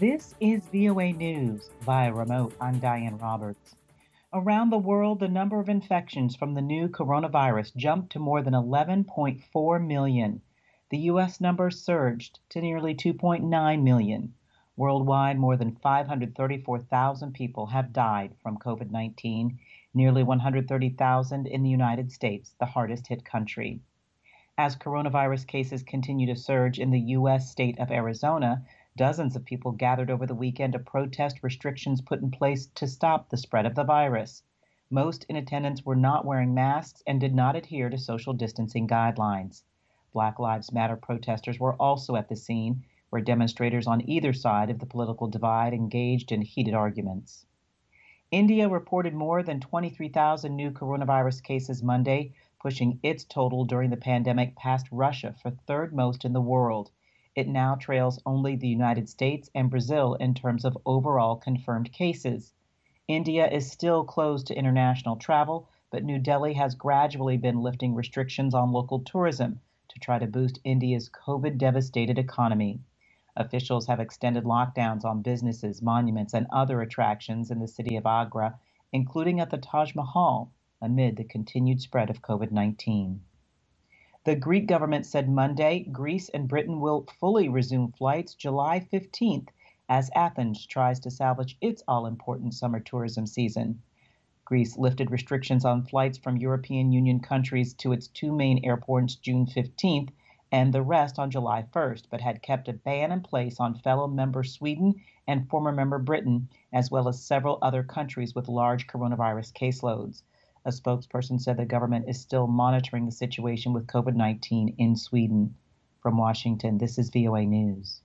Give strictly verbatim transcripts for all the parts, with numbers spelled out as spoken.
This is V O A News via remote. I'm Diane Roberts. Around the world, the number of infections from the new coronavirus jumped to more than eleven point four million. The U S number surged to nearly two point nine million. Worldwide, more than five hundred thirty-four thousand people have died from COVID nineteen, nearly one hundred thirty thousand in the United States, the hardest hit country. As coronavirus cases continue to surge in the U S state of Arizona, dozens of people gathered over the weekend to protest restrictions put in place to stop the spread of the virus. Most in attendance were not wearing masks and did not adhere to social distancing guidelines. Black Lives Matter protesters were also at the scene, where demonstrators on either side of the political divide engaged in heated arguments. India reported more than twenty-three thousand new coronavirus cases Monday, pushing its total during the pandemic past Russia for third most in the world. It now trails only the United States and Brazil in terms of overall confirmed cases. India is still closed to international travel, but New Delhi has gradually been lifting restrictions on local tourism to try to boost India's COVID-devastated economy. Officials have extended lockdowns on businesses, monuments, and other attractions in the city of Agra, including at the Taj Mahal, amid the continued spread of COVID nineteen. The Greek government said Monday Greece and Britain will fully resume flights July fifteenth as Athens tries to salvage its all-important summer tourism season. Greece lifted restrictions on flights from European Union countries to its two main airports June fifteenth and the rest on July first, but had kept a ban in place on fellow member Sweden and former member Britain, as well as several other countries with large coronavirus caseloads. A spokesperson said the government is still monitoring the situation with COVID nineteen in Sweden. From Washington, this is V O A News.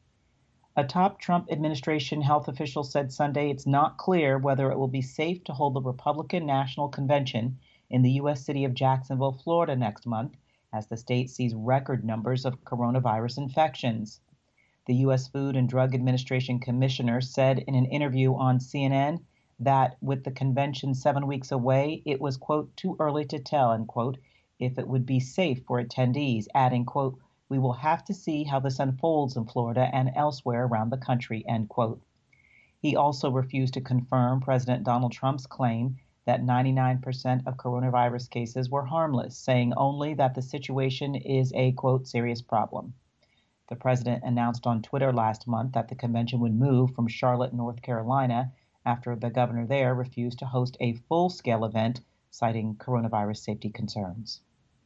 A top Trump administration health official said Sunday it's not clear whether it will be safe to hold the Republican National Convention in the U S city of Jacksonville, Florida next month, as the state sees record numbers of coronavirus infections. The U S Food and Drug Administration commissioner said in an interview on C N N that with the convention seven weeks away, it was, quote, too early to tell, end quote, if it would be safe for attendees, adding, quote, we will have to see how this unfolds in Florida and elsewhere around the country, end quote. He also refused to confirm President Donald Trump's claim that ninety-nine percent of coronavirus cases were harmless, saying only that the situation is a, quote, serious problem. The president announced on Twitter last month that the convention would move from Charlotte, North Carolina, after the governor there refused to host a full-scale event, citing coronavirus safety concerns.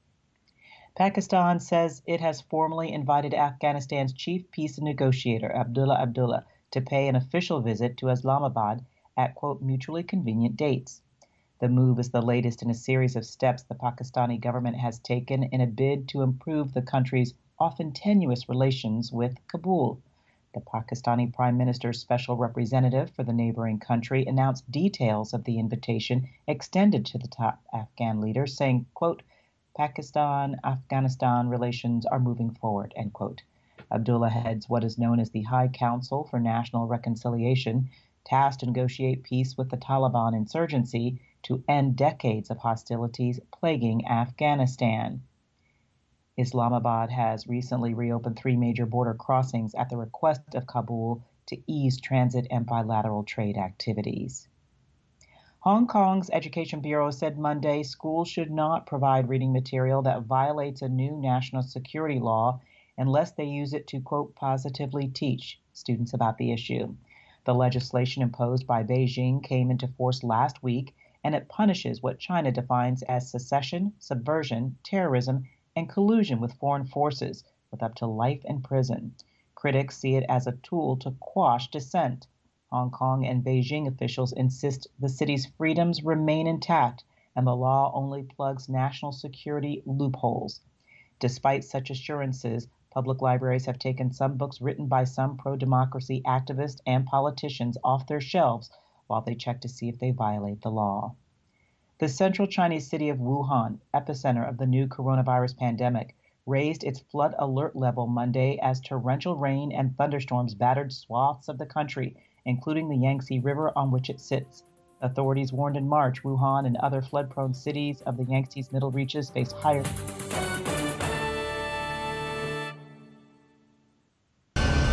Pakistan says it has formally invited Afghanistan's chief peace negotiator, Abdullah Abdullah, to pay an official visit to Islamabad at, quote, mutually convenient dates. The move is the latest in a series of steps the Pakistani government has taken in a bid to improve the country's often tenuous relations with Kabul. The Pakistani Prime Minister's special representative for the neighboring country announced details of the invitation extended to the top Afghan leader, saying, quote, Pakistan-Afghanistan relations are moving forward, end quote. Abdullah heads what is known as the High Council for National Reconciliation, tasked to negotiate peace with the Taliban insurgency to end decades of hostilities plaguing Afghanistan. Islamabad has recently reopened three major border crossings at the request of Kabul to ease transit and bilateral trade activities. Hong Kong's Education Bureau said Monday schools should not provide reading material that violates a new national security law unless they use it to, quote, positively teach students about the issue. The legislation imposed by Beijing came into force last week, and it punishes what China defines as secession, subversion, terrorism, and collusion with foreign forces, with up to life in prison. Critics see it as a tool to quash dissent. Hong Kong and Beijing officials insist the city's freedoms remain intact and the law only plugs national security loopholes. Despite such assurances, public libraries have taken some books written by some pro-democracy activists and politicians off their shelves while they check to see if they violate the law. The central Chinese city of Wuhan, epicenter of the new coronavirus pandemic, raised its flood alert level Monday as torrential rain and thunderstorms battered swaths of the country, including the Yangtze River on which it sits. Authorities warned in March Wuhan and other flood-prone cities of the Yangtze's middle reaches face higher